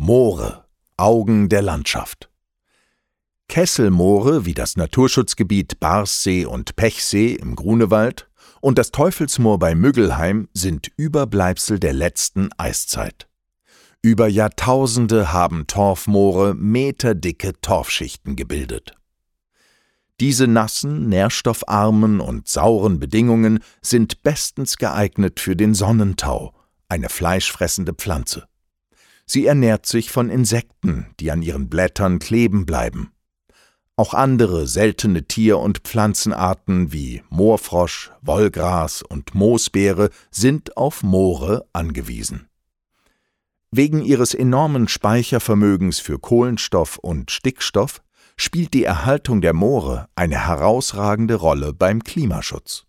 Moore, Augen der Landschaft. Kesselmoore wie das Naturschutzgebiet Barssee und Pechsee im Grunewald und das Teufelsmoor bei Müggelheim sind Überbleibsel der letzten Eiszeit. Über Jahrtausende haben Torfmoore meterdicke Torfschichten gebildet. Diese nassen, nährstoffarmen und sauren Bedingungen sind bestens geeignet für den Sonnentau, eine fleischfressende Pflanze. Sie ernährt sich von Insekten, die an ihren Blättern kleben bleiben. Auch andere seltene Tier- und Pflanzenarten wie Moorfrosch, Wollgras und Moosbeere sind auf Moore angewiesen. Wegen ihres enormen Speichervermögens für Kohlenstoff und Stickstoff spielt die Erhaltung der Moore eine herausragende Rolle beim Klimaschutz.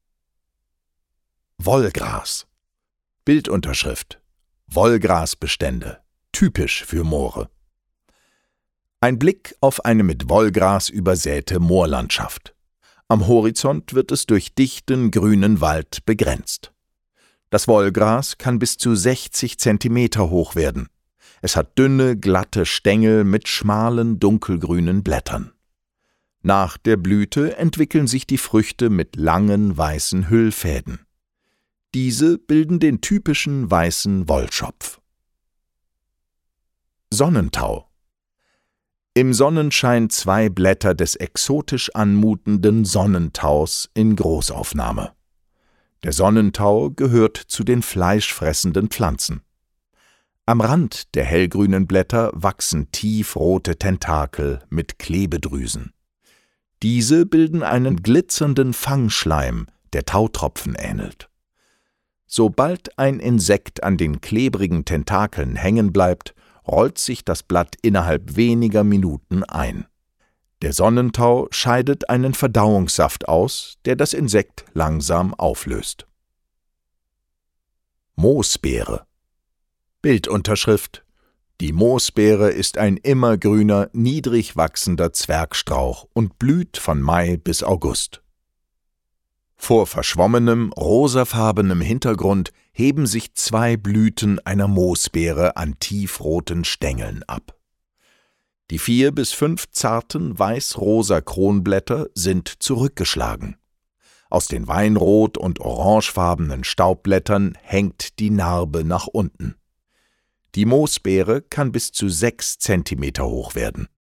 Wollgras. Bildunterschrift: Wollgrasbestände, typisch für Moore. Ein Blick auf eine mit Wollgras übersäte Moorlandschaft. Am Horizont wird es durch dichten grünen Wald begrenzt. Das Wollgras kann bis zu 60 Zentimeter hoch werden. Es hat dünne, glatte Stängel mit schmalen, dunkelgrünen Blättern. Nach der Blüte entwickeln sich die Früchte mit langen, weißen Hüllfäden. Diese bilden den typischen weißen Wollschopf. Sonnentau. Im Sonnenschein 2 Blätter des exotisch anmutenden Sonnentaus in Großaufnahme. Der Sonnentau gehört zu den fleischfressenden Pflanzen. Am Rand der hellgrünen Blätter wachsen tiefrote Tentakel mit Klebedrüsen. Diese bilden einen glitzernden Fangschleim, der Tautropfen ähnelt. Sobald ein Insekt an den klebrigen Tentakeln hängen bleibt, rollt sich das Blatt innerhalb weniger Minuten ein. Der Sonnentau scheidet einen Verdauungssaft aus, der das Insekt langsam auflöst. Moosbeere. Bildunterschrift: Die Moosbeere ist ein immergrüner, niedrig wachsender Zwergstrauch und blüht von Mai bis August. Vor verschwommenem, rosafarbenem Hintergrund heben sich 2 Blüten einer Moosbeere an tiefroten Stängeln ab. Die 4 bis 5 zarten, weiß-rosa Kronblätter sind zurückgeschlagen. Aus den weinrot- und orangefarbenen Staubblättern hängt die Narbe nach unten. Die Moosbeere kann bis zu 6 Zentimeter hoch werden.